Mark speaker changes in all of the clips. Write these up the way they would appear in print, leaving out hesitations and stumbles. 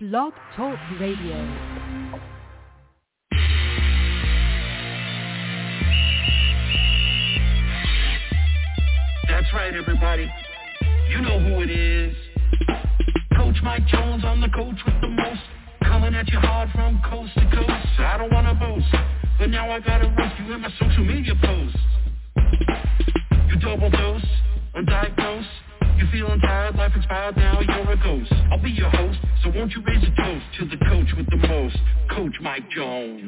Speaker 1: Blog Talk Radio.
Speaker 2: That's right, everybody. You know who it is. Coach Mike Jones, I'm the coach with the most. Coming at you hard from coast to coast. I don't want to boast, but now I gotta roast you in my social media posts. You double dose, undiagnosed. You feeling tired, life expired, now you're a ghost. I'll be your host, so won't you raise a toast to the coach with the most, Coach Mike Jones.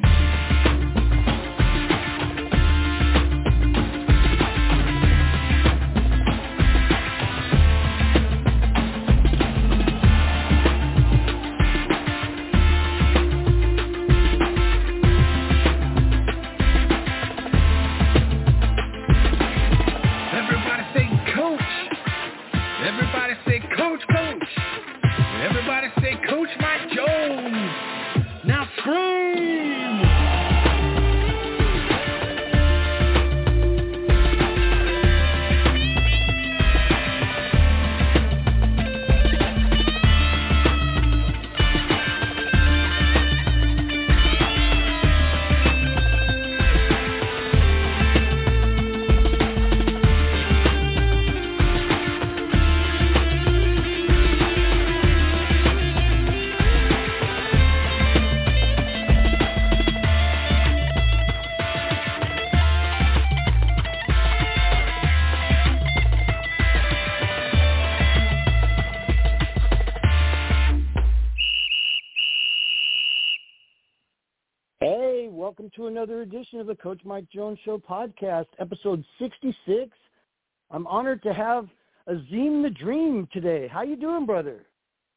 Speaker 3: Welcome to another edition of the Coach Mike Jones Show podcast, episode 66. I'm honored to have Azim the Dream today. How you doing, brother?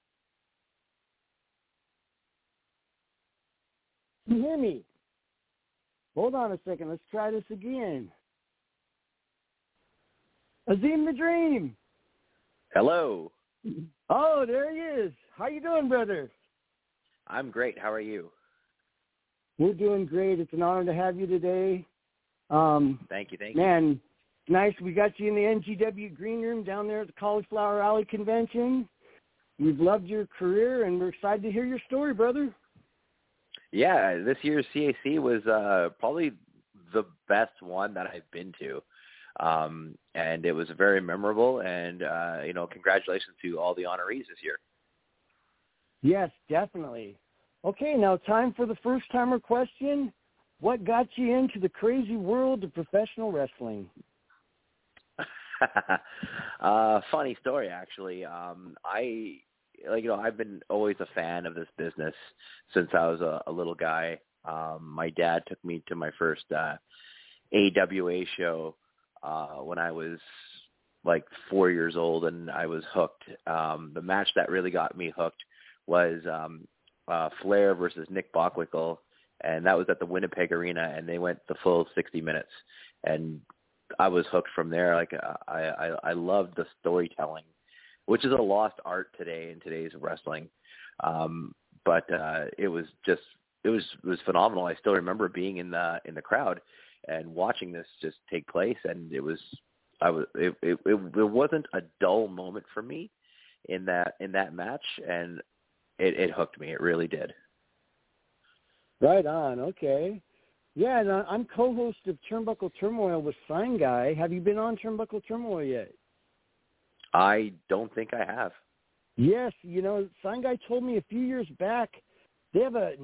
Speaker 3: Can you hear me? Hold on a second. Let's try this again. Azim the Dream.
Speaker 4: Hello.
Speaker 3: Oh, there he is. How you doing, brother?
Speaker 4: I'm great. How are you?
Speaker 3: We're doing great. It's an honor to have you today.
Speaker 4: Thank you.
Speaker 3: Man, nice. We got you in the NGW green room down there at the Cauliflower Alley Convention. We've loved your career, and we're excited to hear your story, brother.
Speaker 4: Yeah, this year's CAC was probably the best one that I've been to. And it was very memorable, and, congratulations to all the honorees this year.
Speaker 3: Yes, definitely. Okay, now time for the first-timer question. What got you into the crazy world of professional wrestling?
Speaker 4: Funny story, actually. I've been always a fan of this business since I was a little guy. My dad took me to my first AWA show when I was like 4 years old, and I was hooked. The match that really got me hooked was Flair versus Nick Bockwinkel, and that was at the Winnipeg Arena, and they went the full 60 minutes, and I was hooked from there. Like I loved the storytelling, which is a lost art today in today's wrestling. But it was phenomenal. I still remember being in the crowd and watching this just take place, and it wasn't a dull moment for me in that match, and it hooked me. It really did.
Speaker 3: Right on. Okay. Yeah, and I'm co-host of Turnbuckle Turmoil with Sign Guy. Have you been on Turnbuckle Turmoil yet?
Speaker 4: I don't think I have.
Speaker 3: Yes. Sign Guy told me a few years back we have over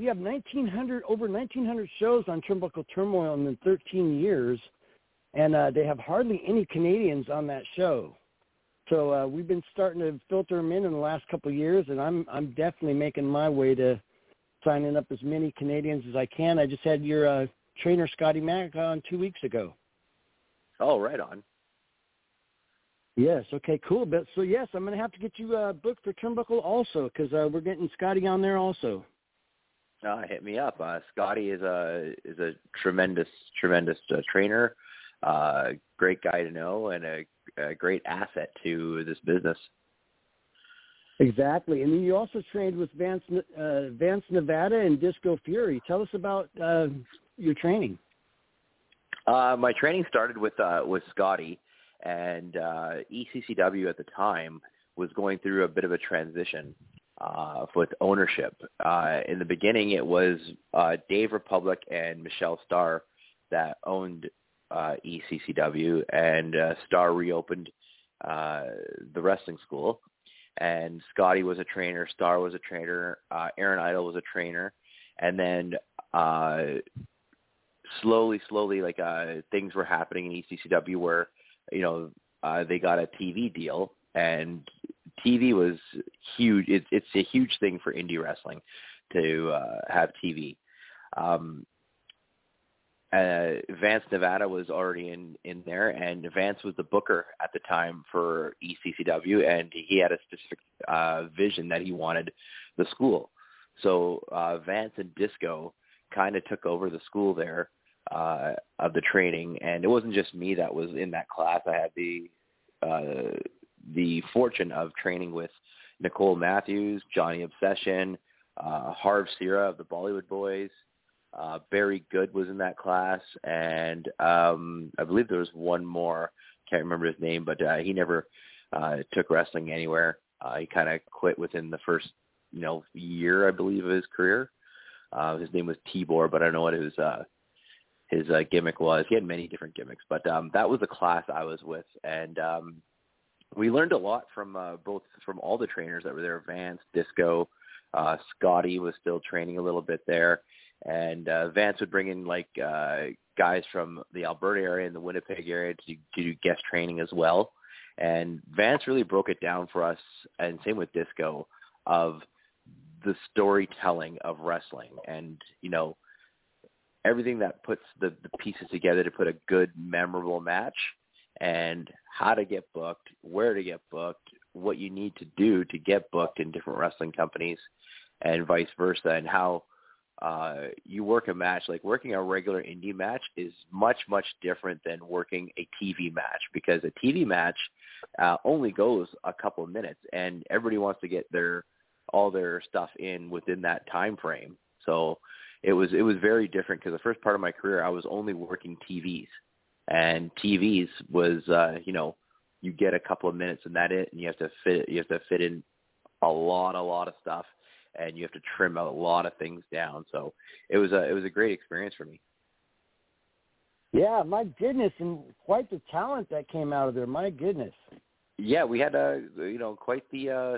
Speaker 3: 1,900 shows on Turnbuckle Turmoil in 13 years, and they have hardly any Canadians on that show. So we've been starting to filter them in the last couple of years, and I'm definitely making my way to signing up as many Canadians as I can. I just had your trainer, Scotty Mack, on 2 weeks ago.
Speaker 4: Oh, right on.
Speaker 3: Yes, okay, cool. But so, yes, I'm going to have to get you booked for Turnbuckle also, because we're getting Scotty on there also.
Speaker 4: Hit me up. Scotty is a tremendous trainer, great guy to know, and a great asset to this business.
Speaker 3: Exactly. And then you also trained with Vance Nevada and Disco Fury. Tell us about your training.
Speaker 4: My training started with Scotty, and ECCW at the time was going through a bit of a transition. with ownership. In the beginning, it was Dave Republic and Michelle Starr that owned ECCW, and Starr reopened the wrestling school. And Scotty was a trainer, Starr was a trainer, Aaron Idle was a trainer, and then slowly, like things were happening in ECCW where, they got a TV deal, and TV was huge. It's a huge thing for indie wrestling to have TV. Vance Nevada was already in there, and Vance was the booker at the time for ECCW, and he had a specific vision that he wanted the school. So Vance and Disco kind of took over the school there of the training, and it wasn't just me that was in that class. I had the fortune of training with Nicole Matthews, Johnny Obsession, Harv Sierra of the Bollywood Boys. Barry Good was in that class, and I believe there was one more. Can't remember his name, but he never took wrestling anywhere. He kind of quit within the first, year, I believe, of his career. His name was Tibor, but I don't know what his gimmick was. He had many different gimmicks, but that was the class I was with, and we learned a lot from all the trainers that were there. Vance, Disco, Scotty was still training a little bit there. And Vance would bring in guys from the Alberta area and the Winnipeg area to do guest training as well. And Vance really broke it down for us, and same with Disco, of the storytelling of wrestling and, everything that puts the pieces together to put a good, memorable match, and how to get booked, where to get booked, what you need to do to get booked in different wrestling companies, and vice versa, and how you work a match. Like working a regular indie match is much, much different than working a TV match, because a TV match only goes a couple of minutes, and everybody wants to get all their stuff in within that time frame. So it was very different, because the first part of my career I was only working TVs, and TVs was you get a couple of minutes and that's it, and you have to fit in a lot of stuff, and you have to trim out a lot of things down. So it was a great experience for me. Yeah, my goodness, and quite the talent that came out of there. My goodness. Yeah, we had quite the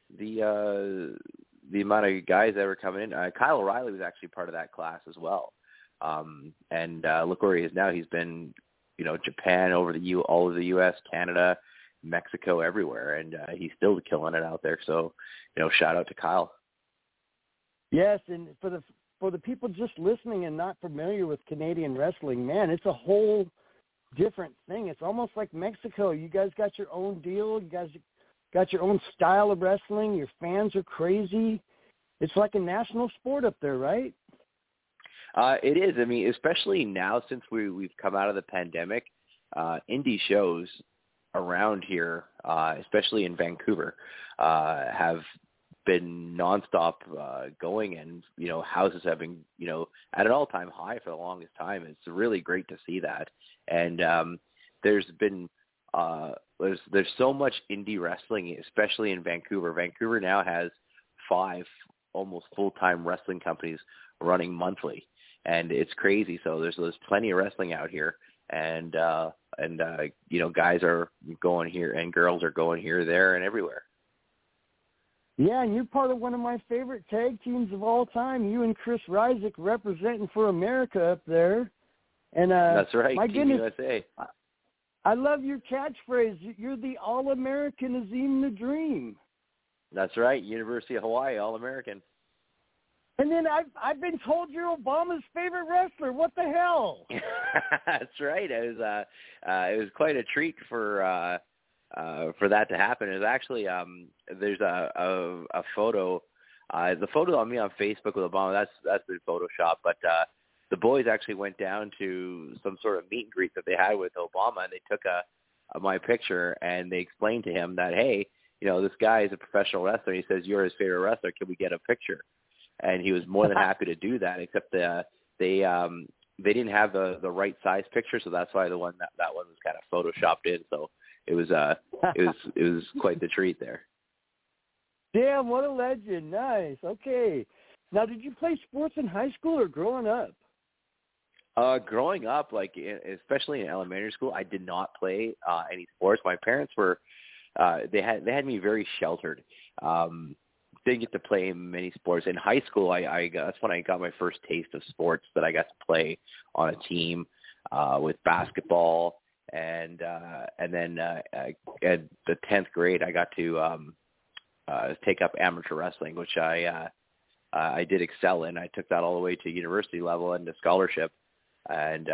Speaker 4: amount of guys that were coming in. Kyle O'Reilly was actually part of that class as well. And look where he is now. He's been, Japan, all over the U.S., Canada, Mexico, everywhere, and he's still killing it out there. So, shout out to Kyle. Yes, and for the people just listening and not familiar with Canadian wrestling, man, it's a whole different thing. It's almost like Mexico. You guys got your own deal. You guys got your own style of wrestling. Your fans are crazy. It's like a national sport up there, right? It is. I mean, especially now since we've come out of the pandemic, indie shows around here, especially in Vancouver, have been nonstop going, and houses have been at an all-time high for the longest time. It's really great to see that, and there's been there's so much indie wrestling, especially in Vancouver. Vancouver now has 5 almost full-time wrestling companies running monthly, and it's crazy. So there's plenty of wrestling out here, and guys are going here and girls are going here, there, and everywhere. Yeah, and you're part of one of my favorite tag teams of all time. You and Chris Ryzik representing for America up there. And that's right, my Team goodness, USA. I love your catchphrase. You're the All-American Azim the Dream. That's right, University of Hawaii All-American. And then I've been told you're Obama's favorite wrestler. What the hell? That's right. It was quite a treat for that to happen. It was actually there's a photo, the photo on me on Facebook with Obama. That's been photoshopped, but the boys actually went down to some sort of meet and greet that they had with Obama, and they took my picture, and they explained to him that, hey, this guy is a professional wrestler. He says you're his favorite wrestler. Can we get a picture? And he was more than happy to do that, except they didn't have the right size picture, so that's why that one was kind of photoshopped in. So it was quite the treat there.
Speaker 3: Damn, what a legend. Nice. Okay. Now, did you play sports in high school or growing up?
Speaker 4: Growing up, especially in elementary school, I did not play any sports. My parents were they had me very sheltered. Didn't get to play many sports. In high school, that's when I got my first taste of sports, that I got to play on a team with basketball, and then at the 10th grade, I got to take up amateur wrestling, which I did excel in. I took that all the way to university level and to scholarship. And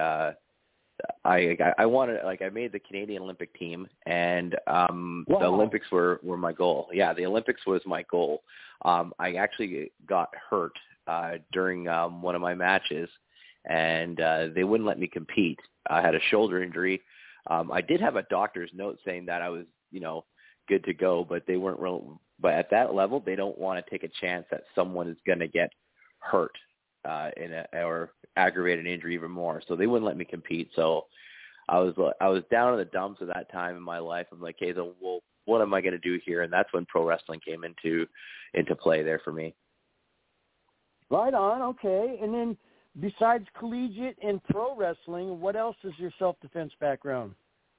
Speaker 4: I wanted, I made the Canadian Olympic team, and
Speaker 3: Wow.
Speaker 4: The Olympics were my goal. Yeah, the Olympics was my goal. I actually got hurt during one of my matches, and they wouldn't let me compete. I had a shoulder injury. I did have a doctor's note saying that I was, good to go, but they weren't real. But at that level, they don't want to take a chance that someone is going to get hurt or aggravate an injury even more. So they wouldn't let me compete. So I was down in the dumps at that time in my life. I'm like, hey, so what am I going to do here? And that's when pro wrestling came into play there for me.
Speaker 3: Right on. Okay. And then besides collegiate and pro wrestling, what else is your self-defense background?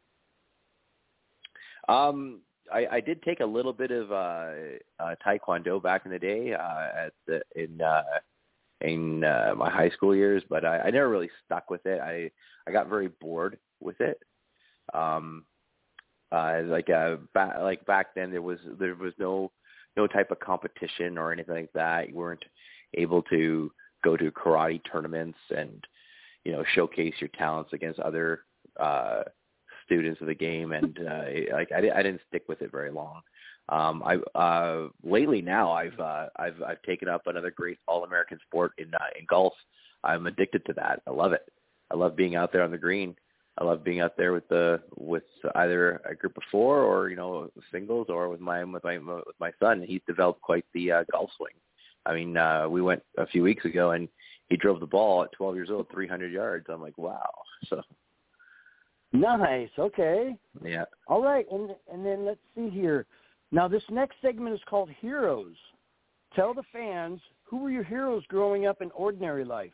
Speaker 4: I did take a little bit of Taekwondo back in the day in my high school years, but I never really stuck with it. I got very bored with it. Back then there was no type of competition or anything like that. You weren't able to go to karate tournaments and showcase your talents against other students of the game, and I didn't stick with it very long. Lately now I've taken up another great all-American sport in golf. I'm addicted to that. I love it. I love being out there on the green. I love being out there with either a group of four or singles, or with my son. He's developed quite the golf swing. I mean, we went a few weeks ago and he drove the ball at 12 years old 300 yards. I'm like, wow. So
Speaker 3: nice. Okay.
Speaker 4: Yeah.
Speaker 3: All right. And then let's see here. Now, this next segment is called Heroes. Tell the fans, who were your heroes growing up in ordinary life?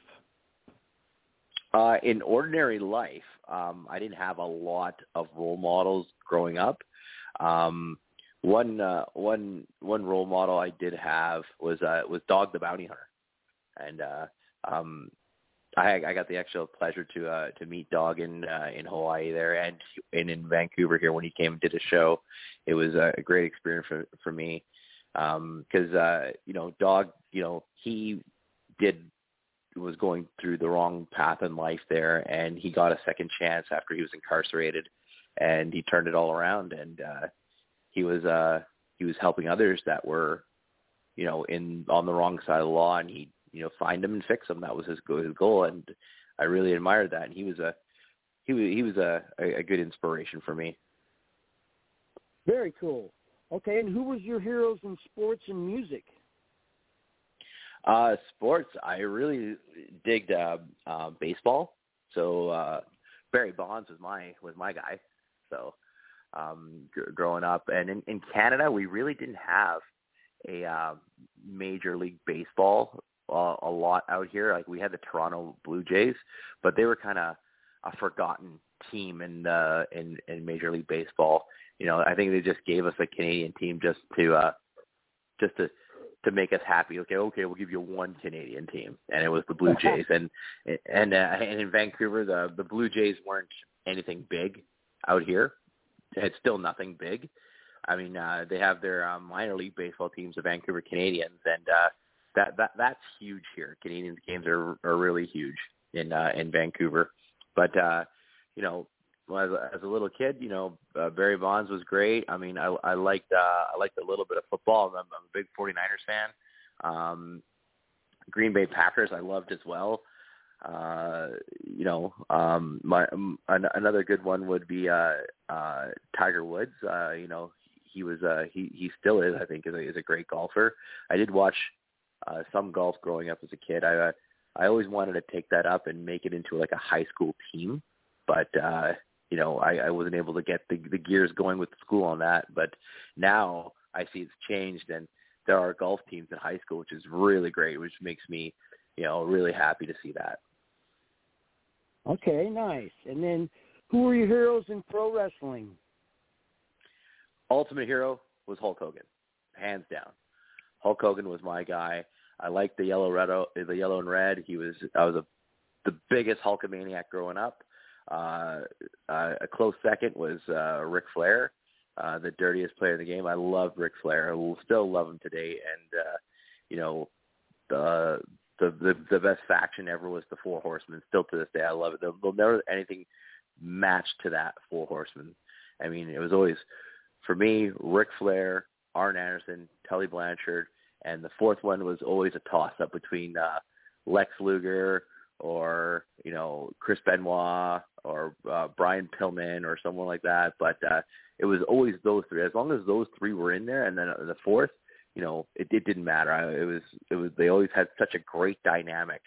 Speaker 4: In ordinary life, I didn't have a lot of role models growing up. One role model I did have was Dog the Bounty Hunter, and I got the actual pleasure to meet Dog in Hawaii there and in Vancouver here when he came and did a show. It was a great experience for me because Dog, he was going through the wrong path in life there, and he got a second chance after he was incarcerated, and he turned it all around, and he was helping others that were on the wrong side of the law, and he find them and fix them. That was his goal, and I really admired that. And he was a good inspiration for me.
Speaker 3: Very cool. Okay, and who was your heroes in sports and music?
Speaker 4: Sports, I really digged baseball. So Barry Bonds was my guy. So growing up, and in Canada, we really didn't have a Major League Baseball a lot out here. Like, we had the Toronto Blue Jays, but they were kind of a forgotten team in Major League Baseball. I think they just gave us a Canadian team just to make us happy. Okay, we'll give you one Canadian team, and it was the Blue Jays. and in Vancouver, the Blue Jays weren't anything big out here. It's still nothing big. I mean, they have their minor league baseball teams, the Vancouver Canadians, and that's huge here. Canadians games are really huge in Vancouver. But as a little kid, Barry Bonds was great. I mean, I liked a little bit of football. I'm a big 49ers fan. Green Bay Packers I loved as well. Another good one would be Tiger Woods. He still is, I think, is a great golfer. I did watch some golf growing up as a kid. I always wanted to take that up and make it into like a high school team, but I wasn't able to get the gears going with the school on that. But now I see it's changed, and there are golf teams in high school, which is really great, which makes me, really happy to see that.
Speaker 3: Okay, nice. And then who were your heroes in pro wrestling?
Speaker 4: Ultimate hero was Hulk Hogan, hands down. Hulk Hogan was my guy. I liked the yellow and red. I was the biggest Hulkamaniac growing up. A close second was Ric Flair, the dirtiest player in the game. I loved Ric Flair. I will still love him today. And the best faction ever was the Four Horsemen. Still to this day, I love it. There'll never anything match to that Four Horsemen. I mean, it was always, for me, Ric Flair, Arn Anderson, Tully Blanchard, and the fourth one was always a toss-up between Lex Luger or, Chris Benoit or Brian Pillman or someone like that. But it was always those three. As long as those three were in there, and then the fourth, it didn't matter. It was they always had such a great dynamic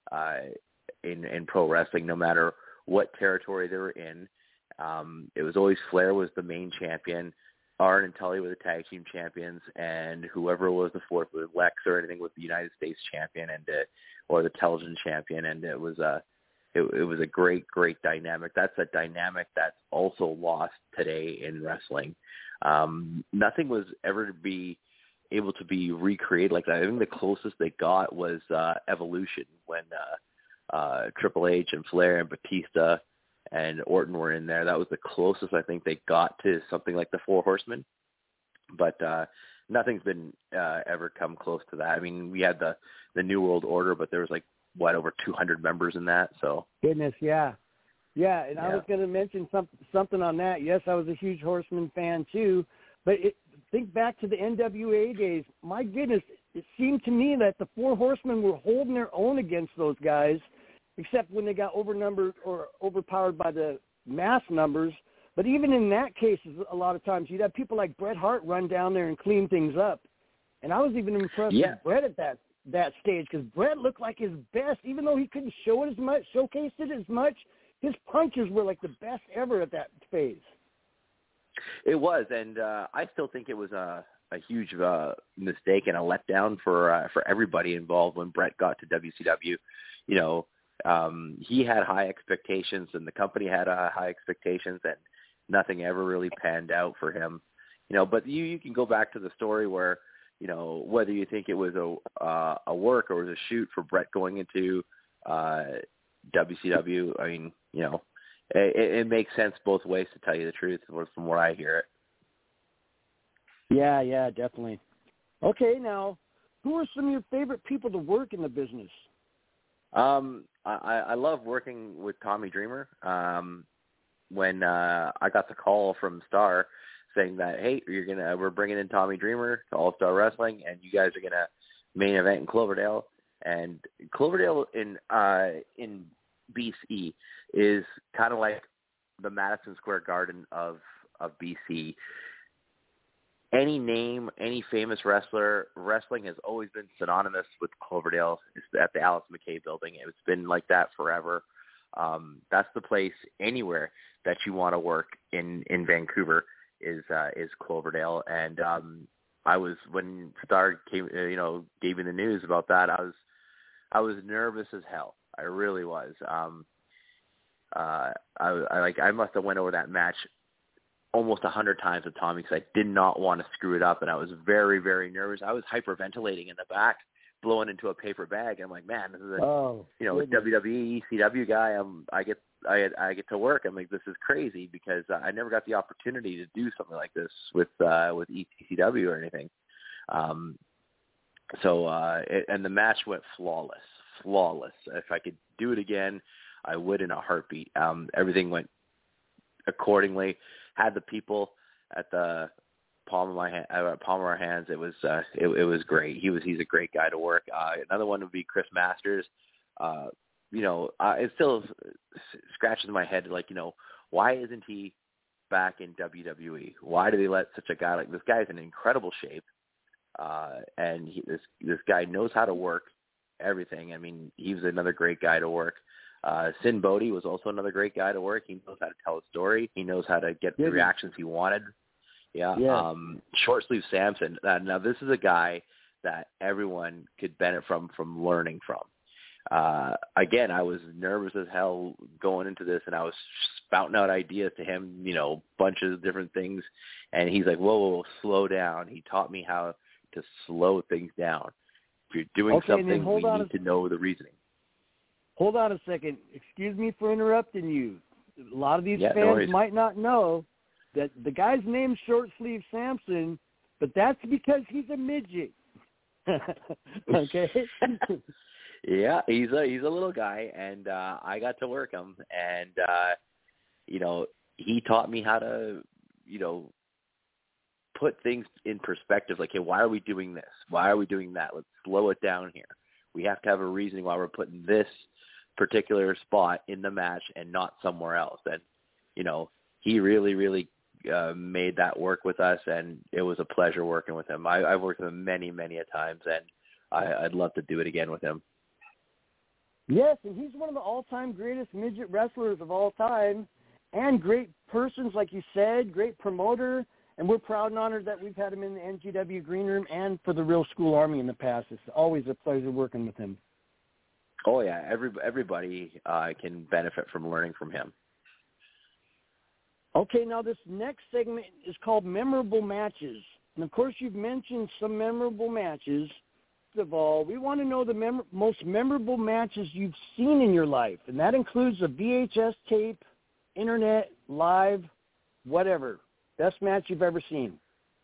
Speaker 4: in pro wrestling, no matter what territory they were in. It was always Flair was the main champion. Arn and Tully were the tag team champions, and whoever was the fourth, was Lex or anything, was the United States champion or the television champion. And it was a great dynamic. That's a dynamic that's also lost today in wrestling. Nothing was ever able to be recreated like that. I think the closest they got was Evolution, when Triple H and Flair and Batista and Orton were in there. That was the closest I think they got to something like the Four Horsemen. But nothing's been ever come close to that. I mean, we had the New World Order, but there was over 200 members in that. So
Speaker 3: goodness, yeah. And I was going to mention something on that. Yes, I was a huge Horseman fan too. But think back to the NWA days. My goodness, it seemed to me that the Four Horsemen were holding their own against those guys, except when they got overnumbered or overpowered by the mass numbers. But even in that case, a lot of times you'd have people like Bret Hart run down there and clean things up. And I was even impressed with Bret at that stage, because Bret looked like his best, even though he couldn't showcase it as much. His punches were like the best ever at that phase.
Speaker 4: It was, and I still think it was a huge mistake and a letdown for everybody involved when Bret got to WCW. He had high expectations, and the company had high expectations, and nothing ever really panned out for him. But you can go back to the story where, whether you think it was a work or was a shoot for Bret going into WCW. I mean, it makes sense both ways, to tell you the truth, from where I hear it.
Speaker 3: Yeah, definitely. Okay, now, who are some of your favorite people to work in the business?
Speaker 4: I love working with Tommy Dreamer. When I got the call from Star saying that, hey, we're bringing in Tommy Dreamer to All Star Wrestling, and you guys are gonna main event in Cloverdale. And Cloverdale in BC is kind of like the Madison Square Garden of BC. Any name, any famous wrestler, wrestling has always been synonymous with Cloverdale. It's at the Alice McKay building. It's been like that forever. That's the place anywhere that you want to work in Vancouver is Cloverdale. And I was, when Star came, gave me the news about that, I was nervous as hell. I really was. I must have went over that match almost 100 times with Tommy, because I did not want to screw it up, and I was very, very nervous. I was hyperventilating in the back, blowing into a paper bag. I'm like, man, this is a WWE ECW guy. I get to work. I'm like, this is crazy, because I never got the opportunity to do something like this with ECW or anything. And the match went flawless. If I could do it again, I would in a heartbeat. Everything went accordingly. Had the people at the palm of our hands. It was great. He's a great guy to work. Another one would be Chris Masters. It still scratches my head, why isn't he back in WWE? Why do they let such a guy like this? Guy's in incredible shape, and this guy knows how to work everything. I mean, he was another great guy to work. Sin Bodhi was also another great guy to work. He knows how to tell a story. He knows how to get the reactions he wanted. Yeah.
Speaker 3: Yes.
Speaker 4: Short Sleeve Samson. Now, this is a guy that everyone could benefit from learning from. Again, I was nervous as hell going into this, and I was spouting out ideas to him, bunches of different things. And he's like, whoa, slow down. He taught me how to slow things down. If you're doing something, we need to know the reasoning.
Speaker 3: Hold on a second. Excuse me for interrupting you. A lot of these fans might not know that the guy's name's Short Sleeve Samson, but that's because he's a midget. Okay?
Speaker 4: Yeah, he's a little guy, and I got to work him, and he taught me how to, put things in perspective. Like, hey, why are we doing this? Why are we doing that? Let's slow it down here. We have to have a reasoning why we're putting this particular spot in the match and not somewhere else. And he really, really made that work with us, and it was a pleasure working with him. I've worked with him many, many a times, and I'd love to do it again with him.
Speaker 3: Yes, and he's one of the all-time greatest midget wrestlers of all time, and great persons, like you said, great promoter, and we're proud and honored that we've had him in the NGW Green Room and for the Real School Army in the past. It's always a pleasure working with him.
Speaker 4: Oh, yeah, everybody can benefit from learning from him.
Speaker 3: Okay, now this next segment is called Memorable Matches. And, of course, you've mentioned some memorable matches. First of all, we want to know the most memorable matches you've seen in your life, and that includes a VHS tape, internet, live, whatever. Best match you've ever seen.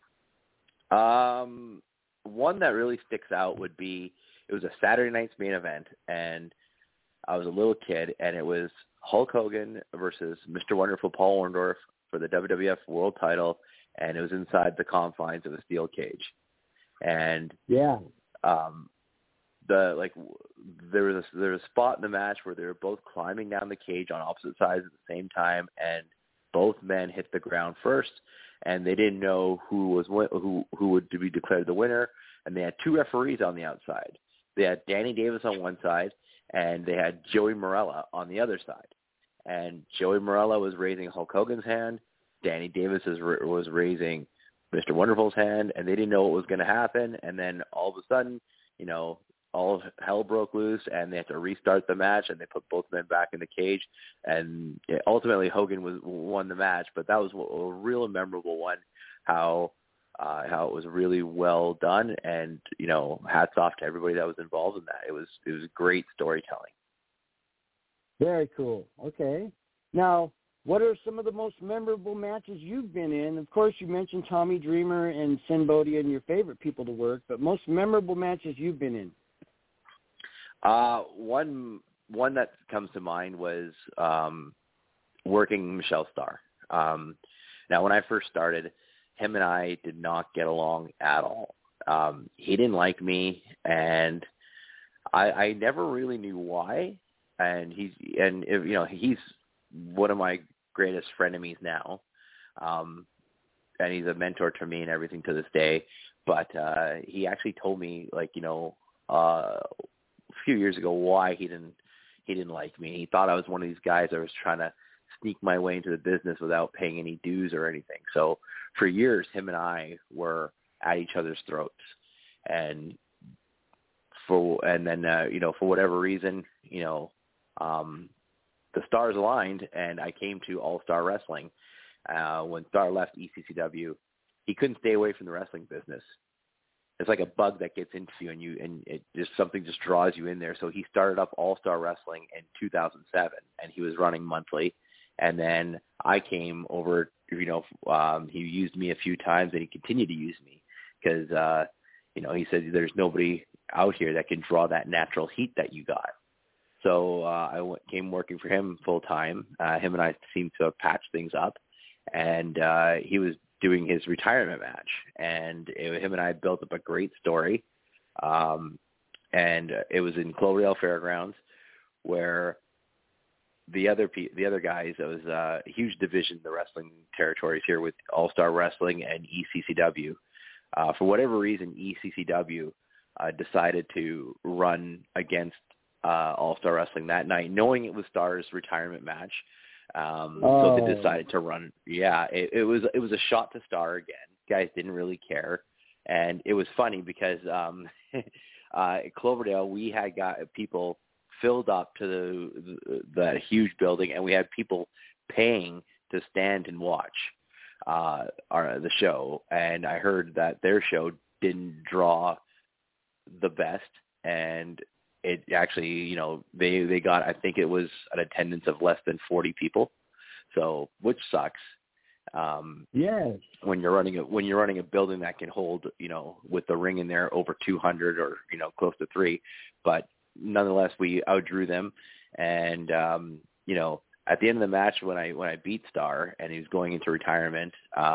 Speaker 4: One that really sticks out would be, it was a Saturday night's main event, and I was a little kid, and it was Hulk Hogan versus Mr. Wonderful Paul Orndorff for the WWF World Title, and it was inside the confines of a steel cage. And
Speaker 3: yeah,
Speaker 4: there was a spot in the match where they were both climbing down the cage on opposite sides at the same time, and both men hit the ground first, and they didn't know who would be declared the winner. And they had two referees on the outside. They had Danny Davis on one side, and they had Joey Morella on the other side. And Joey Morella was raising Hulk Hogan's hand. Danny Davis was raising Mr. Wonderful's hand, and they didn't know what was going to happen. And then all of a sudden, all of hell broke loose, and they had to restart the match, and they put both men back in the cage. And ultimately, Hogan won the match, but that was a real memorable one, how it was really well done, and hats off to everybody that was involved in that. It was great storytelling.
Speaker 3: Very cool. Okay. Now, what are some of the most memorable matches you've been in? Of course, you mentioned Tommy Dreamer and Sin Bodhi and your favorite people to work, but most memorable matches you've been in?
Speaker 4: One that comes to mind was working Michelle Starr. Now, when I first started, him and I did not get along at all. He didn't like me, and I never really knew why. And he's one of my greatest frenemies now, and he's a mentor to me and everything to this day. But he actually told me, a few years ago, why he didn't like me. He thought I was one of these guys that was trying to sneak my way into the business without paying any dues or anything. So for years, him and I were at each other's throats, and then for whatever reason, the stars aligned, and I came to All Star Wrestling. When Starr left ECCW, he couldn't stay away from the wrestling business. It's like a bug that gets into you, and it just something just draws you in there. So he started up All Star Wrestling in 2007, and he was running monthly. And then I came over. He used me a few times, and he continued to use me because he said there's nobody out here that can draw that natural heat that you got. So I came working for him full time. Him and I seemed to have patched things up, and he was doing his retirement match, and him and I built up a great story. And it was in Cloverdale Fairgrounds, where the other guys, it was a huge division in the wrestling territories here with All Star Wrestling and ECCW. For whatever reason, ECCW decided to run against All Star Wrestling that night, knowing it was Starr's retirement match. So they decided to run. Yeah, it was a shot to star again. Guys didn't really care, and it was funny because at Cloverdale we had people filled up to that huge building, and we had people paying to stand and watch the show. And I heard that their show didn't draw the best, and it actually, they got, I think it was an attendance of less than 40 people. So, which sucks.
Speaker 3: Yes.
Speaker 4: When you're running a building that can hold, with the ring in there over 200 or, close to 3, but nonetheless, we outdrew them. And, at the end of the match, when I beat Star and he was going into retirement,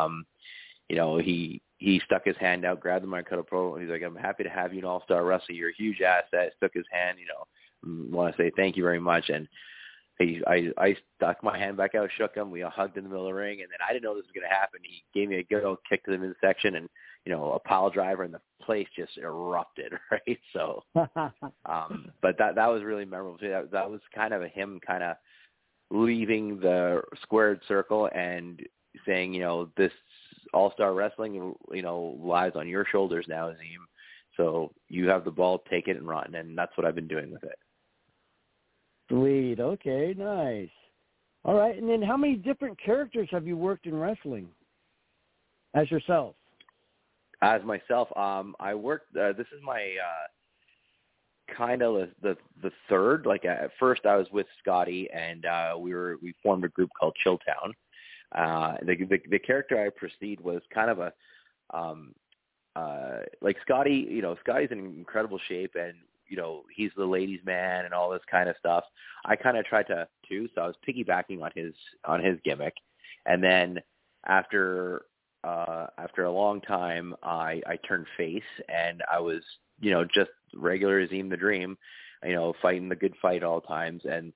Speaker 4: he stuck his hand out, grabbed the Mankato Pro, and he's like, "I'm happy to have you in All-Star Wrestling. You're a huge asset." Stuck his hand, want to say thank you very much. And I stuck my hand back out, shook him. We all hugged in the middle of the ring, and then I didn't know this was going to happen. He gave me a good old kick to the midsection, and a pile driver, and the place just erupted, right? So, but that was really memorable too. That was kind of him kind of leaving the squared circle and saying, this All-Star Wrestling, lies on your shoulders now, Azim. So you have the ball, take it and run, and that's what I've been doing with it.
Speaker 3: Sweet. Okay, nice. All right, and then how many different characters have you worked in wrestling as yourself?
Speaker 4: As myself, I worked. This is my kind of the third. Like at first, I was with Scotty, and we formed a group called Chilltown. The character I pursued was kind of a like Scotty. Scotty's in incredible shape, and he's the ladies' man and all this kind of stuff. I kind of tried to too, so I was piggybacking on his gimmick, and then after a long time, I turned face, and I was just regular Azim the Dream, fighting the good fight all times, and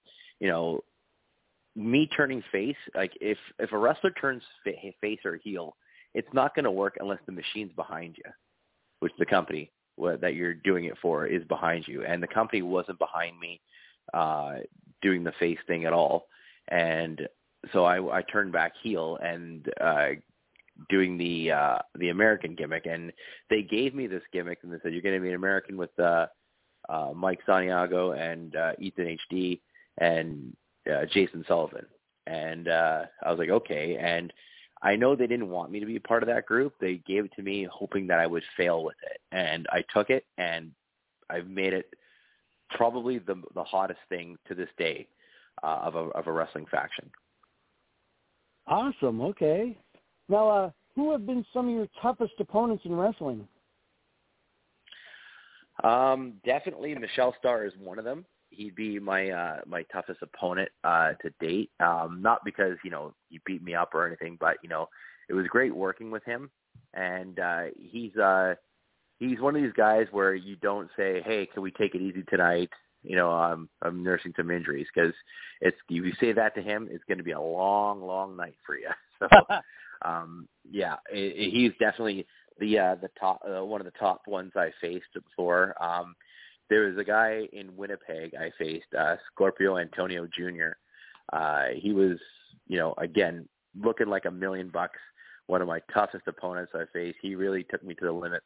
Speaker 4: me turning face, like if a wrestler turns face or heel, it's not going to work unless the machine's behind you, which the company that you're doing it for is behind you. And the company wasn't behind me doing the face thing at all. And so I turned back heel and doing the American gimmick. And they gave me this gimmick, and they said, "You're going to be an American with Mike Santiago and Ethan HD and Jason Sullivan." And I was like, okay. And I know they didn't want me to be a part of that group. They gave it to me hoping that I would fail with it. And I took it, and I've made it probably the hottest thing to this day of a wrestling faction.
Speaker 3: Awesome. Okay. Now, who have been some of your toughest opponents in wrestling?
Speaker 4: Definitely Michelle Starr is one of them. He'd be my toughest opponent to date. Not because he beat me up or anything, but it was great working with him. And he's one of these guys where you don't say, "Hey, can we take it easy tonight? I'm nursing some injuries," because if you say that to him, it's going to be a long, long night for you. So he's definitely the top one of the top ones I faced before. There was a guy in Winnipeg I faced, Scorpio Antonio Jr. He was, again, looking like $1 million. One of my toughest opponents I faced. He really took me to the limits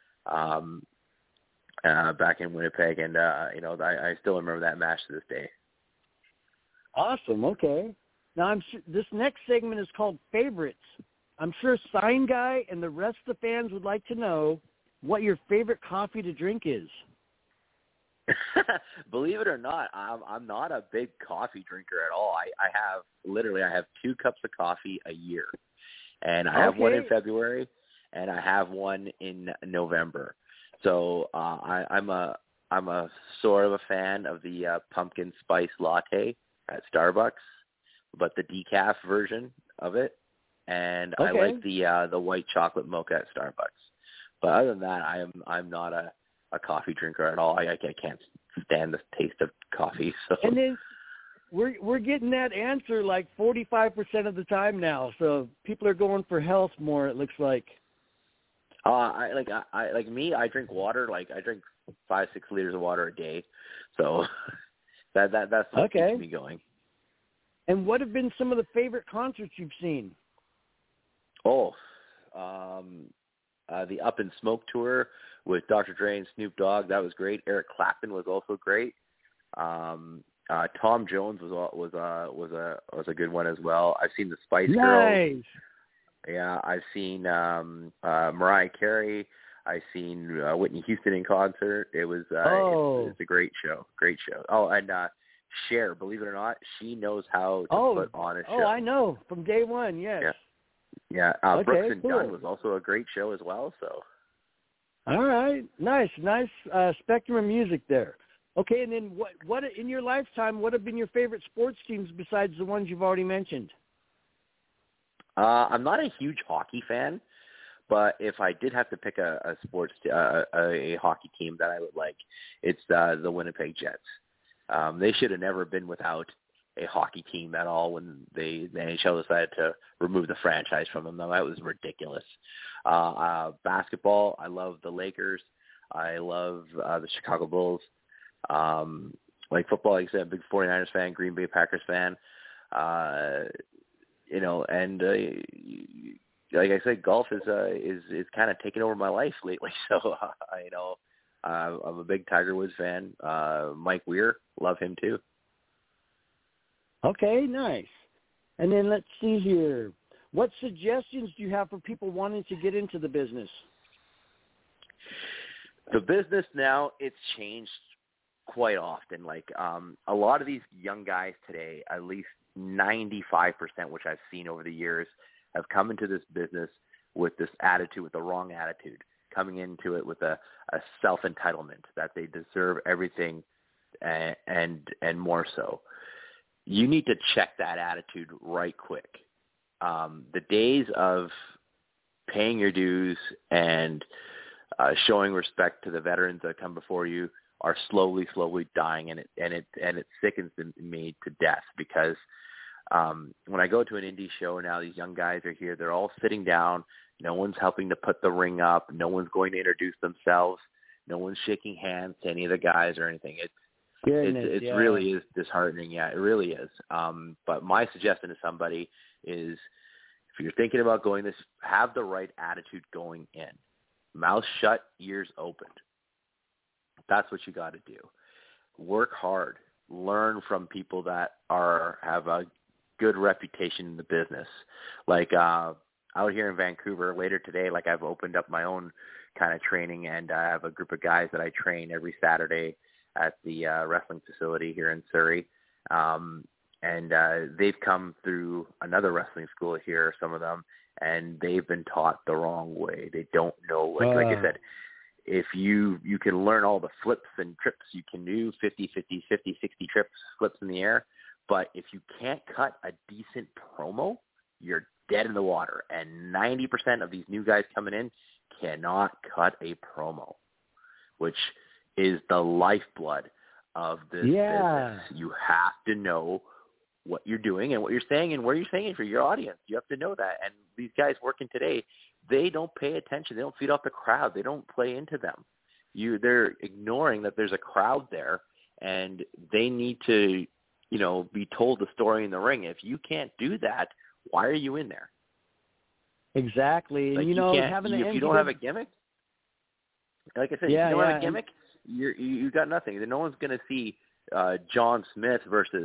Speaker 4: back in Winnipeg, and I still remember that match to this day.
Speaker 3: Awesome. Okay. Now I'm sure this next segment is called Favorites. I'm sure Sign Guy and the rest of the fans would like to know what your favorite coffee to drink is.
Speaker 4: Believe it or not, I'm not a big coffee drinker at all. I have 2 cups of coffee a year, and I have one in February, and I have one in November. So I'm a sort of a fan of the pumpkin spice latte at Starbucks, but the decaf version of it, and I like the white chocolate mocha at Starbucks. But other than that, I'm not a coffee drinker at all. I can't stand the taste of coffee. So. And
Speaker 3: then we're getting that answer like 45% of the time now. So people are going for health more, it looks like.
Speaker 4: I drink water. Like I drink 5-6 liters of water a day. So that's what keeps me going.
Speaker 3: And what have been some of the favorite concerts you've seen?
Speaker 4: Oh, the Up in Smoke tour with Dr. Dre and Snoop Dogg, that was great. Eric Clapton was also great. Tom Jones was a good one as well. I've seen the Spice Girls. Yeah, I've seen Mariah Carey. I've seen Whitney Houston in concert. It was it's a great show. Great show. Oh, and Cher, believe it or not, she knows how to put on a show.
Speaker 3: Oh, I know from day one. Yes.
Speaker 4: Yeah.
Speaker 3: Okay,
Speaker 4: Brooks and
Speaker 3: cool.
Speaker 4: Dunn was also a great show as well. So.
Speaker 3: All right, nice spectrum of music there. Okay, and then what in your lifetime? What have been your favorite sports teams besides the ones you've already mentioned?
Speaker 4: I'm not a huge hockey fan, but if I did have to pick a sports a hockey team that I would like, it's the Winnipeg Jets. They should have never been without a hockey team at all when the NHL decided to remove the franchise from them. That was ridiculous. Basketball, I love the Lakers. I love the Chicago Bulls. Like football, like I said, big 49ers fan, Green Bay Packers fan. And like I said, golf is kind of taken over my life lately. So I'm a big Tiger Woods fan. Mike Weir, love him too.
Speaker 3: Okay, nice. And then let's see here. What suggestions do you have for people wanting to get into the business?
Speaker 4: The business now, it's changed quite often. Like a lot of these young guys today, at least 95%, which I've seen over the years, have come into this business with this attitude, with the wrong attitude, coming into it with a self-entitlement that they deserve everything and more so. You need to check that attitude right quick. The days of paying your dues and showing respect to the veterans that come before you are slowly dying, and it sickens me to death because when I go to an indie show now, these young guys are here. They're all sitting down. No one's helping to put the ring up. No one's going to introduce themselves. No one's shaking hands to any of the guys or anything. It really is disheartening. Yeah, it really is. But my suggestion to somebody is, if you're thinking about going this, have the right attitude going in. Mouth shut, ears opened. That's what you got to do. Work hard. Learn from people that have a good reputation in the business. Like out here in Vancouver later today, like I've opened up my own kind of training, and I have a group of guys that I train every Saturday at the wrestling facility here in Surrey. And they've come through another wrestling school here, some of them, and they've been taught the wrong way. They don't know, like I said, if you can learn all the flips and trips you can do, 50, 60 trips, flips in the air, but if you can't cut a decent promo, you're dead in the water. And 90% of these new guys coming in cannot cut a promo, which is the lifeblood of this business. You have to know what you're doing and what you're saying and where you're saying it for your audience. You have to know that. And these guys working today, they don't pay attention. They don't feed off the crowd. They don't play into them. They're ignoring that there's a crowd there, and they need to, be told the story in the ring. If you can't do that, why are you in there?
Speaker 3: Exactly.
Speaker 4: Like,
Speaker 3: having
Speaker 4: if you don't have a gimmick, like I said, if you don't have a gimmick, you got nothing. No one's going to see John Smith versus,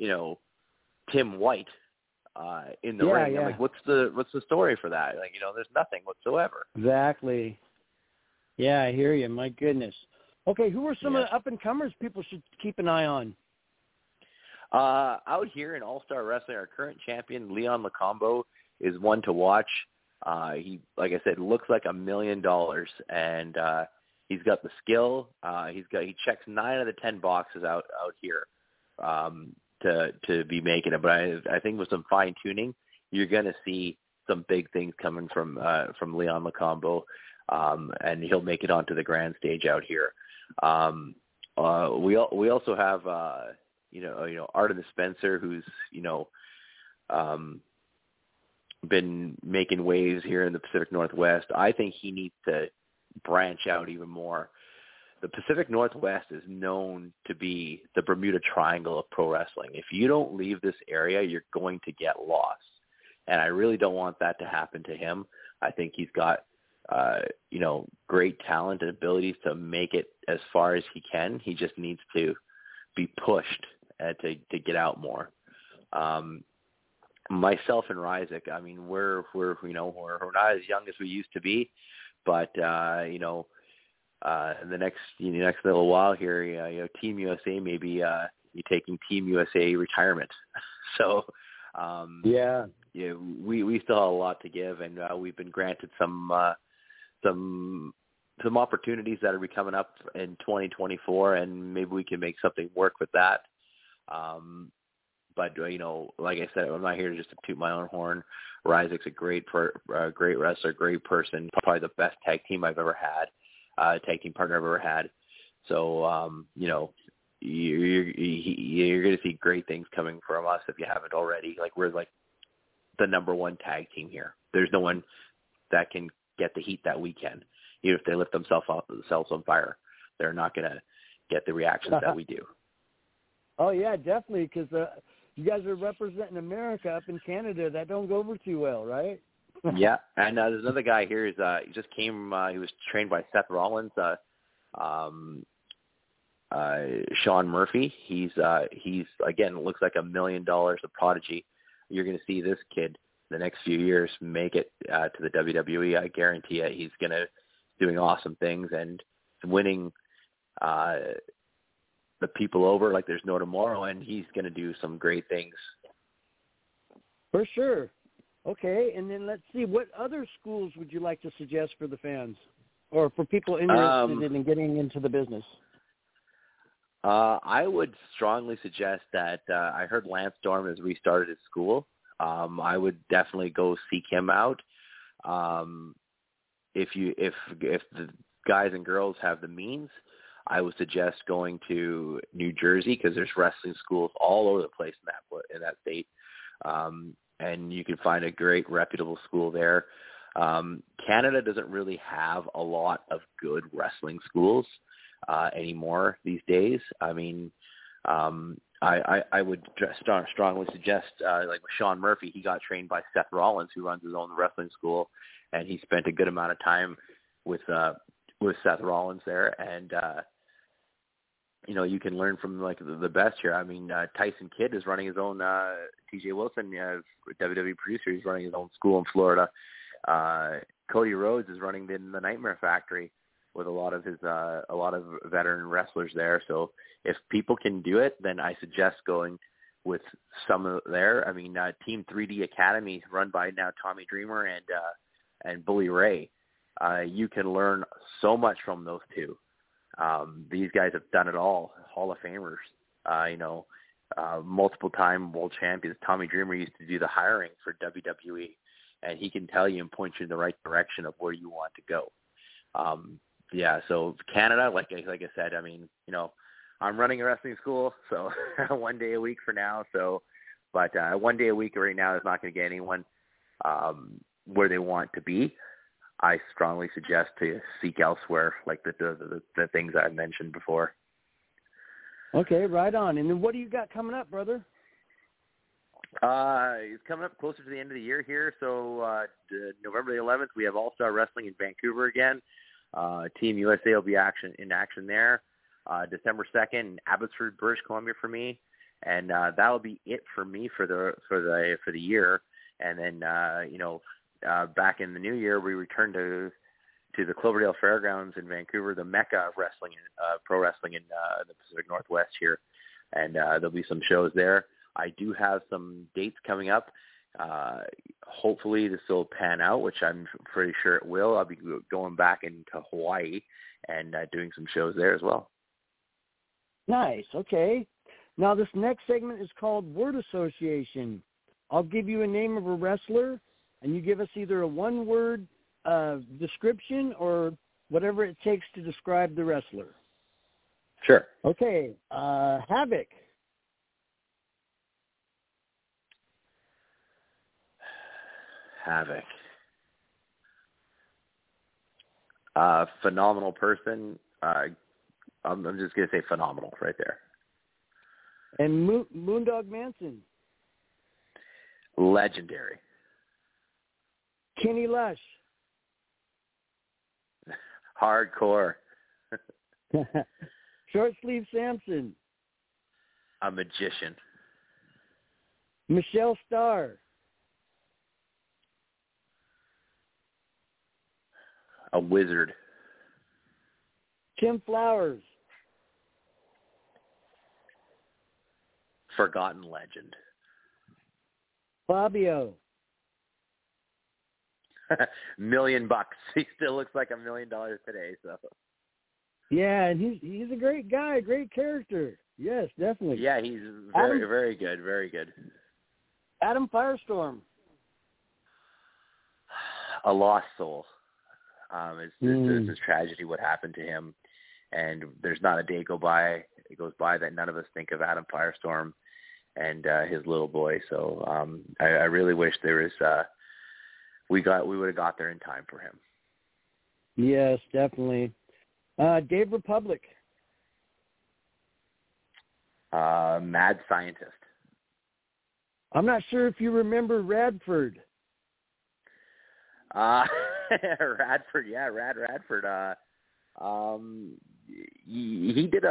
Speaker 4: Tim White in the ring.
Speaker 3: Yeah.
Speaker 4: I'm like, what's the story for that? Like, there's nothing whatsoever.
Speaker 3: Exactly. Yeah, I hear you. My goodness. Okay, who are some of the up-and-comers people should keep an eye on?
Speaker 4: Out here in All-Star Wrestling, our current champion, Leon Lacombo, is one to watch. He, like I said, looks like $1 million, and he's got the skill. He checks 9 of the 10 boxes out here to be making it. But I think with some fine tuning, you're going to see some big things coming from Leon Lacombo, and he'll make it onto the grand stage out here. We also have Artemis Spencer, who's been making waves here in the Pacific Northwest. I think he needs to branch out even more. the Pacific Northwest is known to be the Bermuda Triangle of pro wrestling. If you don't leave this area, you're going to get lost. And I really don't want that to happen to him. I think he's got, great talent and abilities to make it as far as he can. He just needs to be pushed to get out more. Myself and Ryzik, I mean, we're not as young as we used to be, but in the next little while here, Team USA may be taking Team USA retirement. So we still have a lot to give, and we've been granted some opportunities that are coming up in 2024, and maybe we can make something work with that. But like I said, I'm not here just to toot my own horn. Ryzik's a great wrestler, great person, probably the best tag team I've ever had, tag team partner I've ever had. So, you're going to see great things coming from us if you haven't already. Like, we're like the number one tag team here. There's no one that can get the heat that we can. Even if they lift themselves on fire, they're not going to get the reactions that we do.
Speaker 3: Oh, yeah, definitely, because you guys are representing America up in Canada. That don't go over too well, right?
Speaker 4: Yeah, and there's another guy here. He just came. He was trained by Seth Rollins. Sean Murphy. He's again, looks like $1 million, a prodigy. You're going to see this kid the next few years make it to the WWE. I guarantee you, he's going to doing awesome things and winning the people over like there's no tomorrow, and he's going to do some great things.
Speaker 3: For sure. Okay, and then let's see, what other schools would you like to suggest for the fans or for people interested in getting into the business?
Speaker 4: I would strongly suggest that I heard Lance Storm has restarted his school. I would definitely go seek him out. If the guys and girls have the means, I would suggest going to New Jersey because there's wrestling schools all over the place in that state, and you can find a great reputable school there. Canada doesn't really have a lot of good wrestling schools anymore these days. I mean, I would strongly suggest, like with Sean Murphy, he got trained by Seth Rollins, who runs his own wrestling school, and he spent a good amount of time with Seth Rollins there, and you can learn from like the best here. I mean, Tyson Kidd is running his own. T.J. Wilson, WWE producer, he's running his own school in Florida. Cody Rhodes is running the Nightmare Factory with a lot of veteran wrestlers there. So if people can do it, then I suggest going with some there. I mean, Team 3D Academy, run by now Tommy Dreamer and Bully Ray. You can learn so much from those two. These guys have done it all. Hall of Famers, multiple time world champions. Tommy Dreamer used to do the hiring for WWE, and he can tell you and point you in the right direction of where you want to go. So Canada, like I said, I mean, I'm running a wrestling school, so 1 day a week for now. But 1 day a week right now is not going to get anyone where they want to be. I strongly suggest to seek elsewhere, like the things I mentioned before.
Speaker 3: Okay, right on. And then what do you got coming up, brother?
Speaker 4: It's coming up closer to the end of the year here. So November the 11th, we have All-Star Wrestling in Vancouver again. Team USA will be in action there. December 2nd, Abbotsford, British Columbia for me, and that'll be it for me for the year. And then back in the new year, we return to the Cloverdale Fairgrounds in Vancouver, the mecca of wrestling, pro wrestling in the Pacific Northwest here, and there'll be some shows there. I do have some dates coming up. Hopefully this will pan out, which I'm pretty sure it will. I'll be going back into Hawaii and doing some shows there as well.
Speaker 3: Nice. Okay. Now this next segment is called Word Association. I'll give you a name of a wrestler, and you give us either a one-word description or whatever it takes to describe the wrestler.
Speaker 4: Sure.
Speaker 3: Okay. Havoc.
Speaker 4: Havoc. Phenomenal person, I'm just going to say phenomenal right there.
Speaker 3: And Moondog Manson.
Speaker 4: Legendary.
Speaker 3: Kenny Lush.
Speaker 4: Hardcore.
Speaker 3: Short Sleeve Samson.
Speaker 4: A magician.
Speaker 3: Michelle Starr.
Speaker 4: A wizard.
Speaker 3: Tim Flowers.
Speaker 4: Forgotten legend.
Speaker 3: Fabio.
Speaker 4: $1 million. He still looks like $1 million today. So.
Speaker 3: Yeah, and he's a great guy, great character. Yes, definitely.
Speaker 4: Yeah, he's very good, very good.
Speaker 3: Adam Firestorm.
Speaker 4: A lost soul. It's a tragedy what happened to him, and there's not a day goes by that none of us think of Adam Firestorm and his little boy. So I really wish there was we would have got there in time for him.
Speaker 3: Yes, definitely. Dave Republic.
Speaker 4: Mad scientist.
Speaker 3: I'm not sure if you remember Radford.
Speaker 4: Radford, yeah, Radford. He did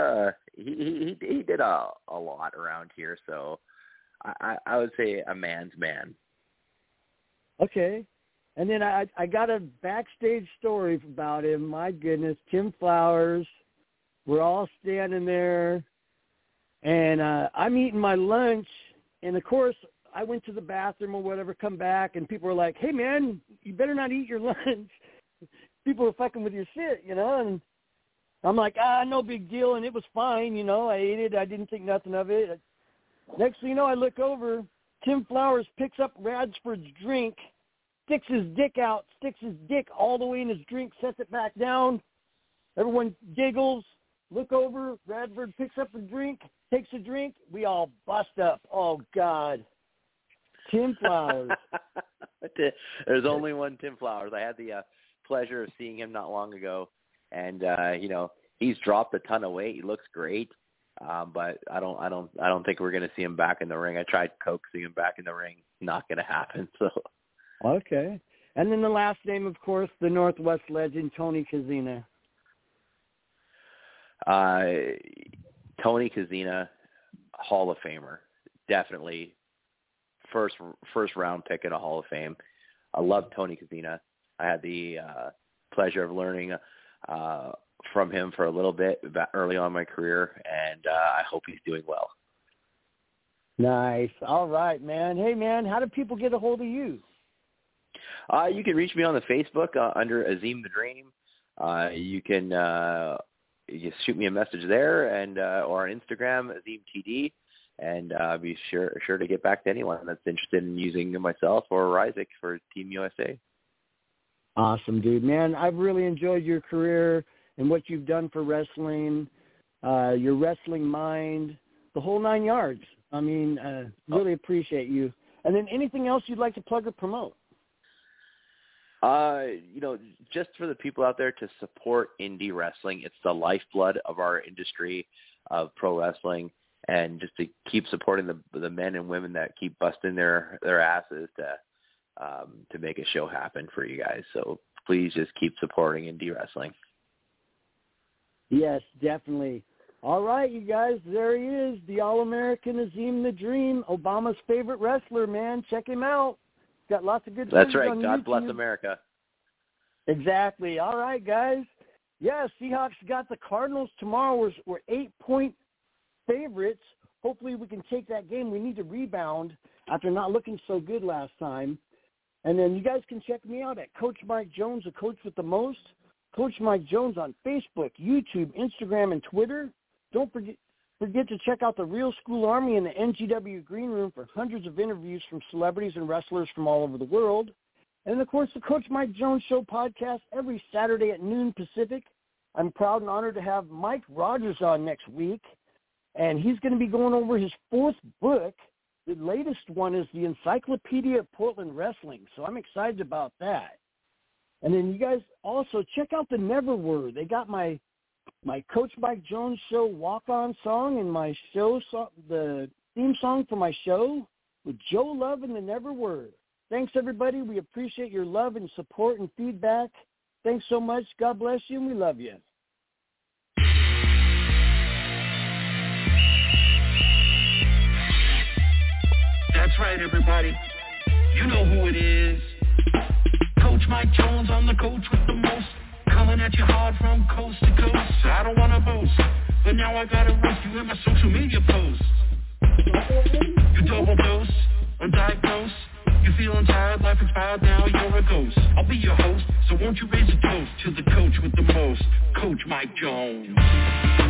Speaker 4: a lot around here, so I would say a man's man.
Speaker 3: Okay. And then I got a backstage story about him. My goodness, Tim Flowers. We're all standing there, and I'm eating my lunch, and of course I went to the bathroom or whatever, come back, and people were like, "Hey man, you better not eat your lunch." People were fucking with your shit, and I'm like, no big deal, and it was fine, I ate it, I didn't think nothing of it. Next thing you know, I look over, Tim Flowers picks up Radford's drink, sticks his dick all the way in his drink, sets it back down. Everyone giggles. Look over, Radford picks up the drink, takes a drink. We all bust up. Oh, God. Tim Flowers.
Speaker 4: There's only one Tim Flowers. I had the pleasure of seeing him not long ago, and he's dropped a ton of weight. He looks great, but I don't think we're going to see him back in the ring. I tried coaxing him back in the ring. Not going to happen. So.
Speaker 3: Okay. And then the last name, of course, the Northwest legend, Tony Kozina.
Speaker 4: Tony Kozina, Hall of Famer, definitely first round pick in a Hall of Fame. I love Tony Kozina. I had the pleasure of learning from him for a little bit early on in my career, and I hope he's doing well.
Speaker 3: Nice. All right, man. Hey, man, how do people get a hold of you?
Speaker 4: You can reach me on the Facebook under Azim the Dream. You can you shoot me a message there, and or on Instagram, AzimTD, and be sure to get back to anyone that's interested in using myself or Ryzik for Team USA.
Speaker 3: Awesome, dude. Man, I've really enjoyed your career and what you've done for wrestling, your wrestling mind, the whole 9 yards. I mean, really appreciate you. And then anything else you'd like to plug or promote?
Speaker 4: Just for the people out there to support indie wrestling. It's the lifeblood of our industry of pro wrestling, and just to keep supporting the men and women that keep busting their asses to make a show happen for you guys. So please just keep supporting indie wrestling.
Speaker 3: Yes, definitely. All right, you guys, there he is, the All-American Azim the Dream, Obama's favorite wrestler, man. Check him out. Got lots of good
Speaker 4: That's
Speaker 3: things
Speaker 4: right.
Speaker 3: on
Speaker 4: God
Speaker 3: YouTube.
Speaker 4: bless America.
Speaker 3: Exactly. All right, guys. Yeah, Seahawks got the Cardinals tomorrow. We're 8-point favorites. Hopefully we can take that game. We need to rebound after not looking so good last time. And then you guys can check me out at Coach Mike Jones, the coach with the most. Coach Mike Jones on Facebook, YouTube, Instagram, and Twitter. Don't forget to check out the Real School Army in the NGW Green Room for hundreds of interviews from celebrities and wrestlers from all over the world. And, of course, the Coach Mike Jones Show podcast every Saturday at noon Pacific. I'm proud and honored to have Mike Rogers on next week, and he's going to be going over his fourth book. The latest one is the Encyclopedia of Portland Wrestling, so I'm excited about that. And then you guys also check out the Never Word. They got my my Coach Mike Jones Show walk-on song and my show the theme song for my show with Joe Love and the Never Word. Thanks, everybody. We appreciate your love and support and feedback. Thanks so much. God bless you, and we love you.
Speaker 2: That's right, everybody. You know who it is. Coach Mike Jones, I'm the coach with the most. Coming at you hard from coast to coast. I don't want to boast, but now I gotta roast you in my social media posts. You double dose, undiagnosed. You feeling tired, life expired, now you're a ghost. I'll be your host, so won't you raise a toast to the coach with the most, Coach Mike Jones.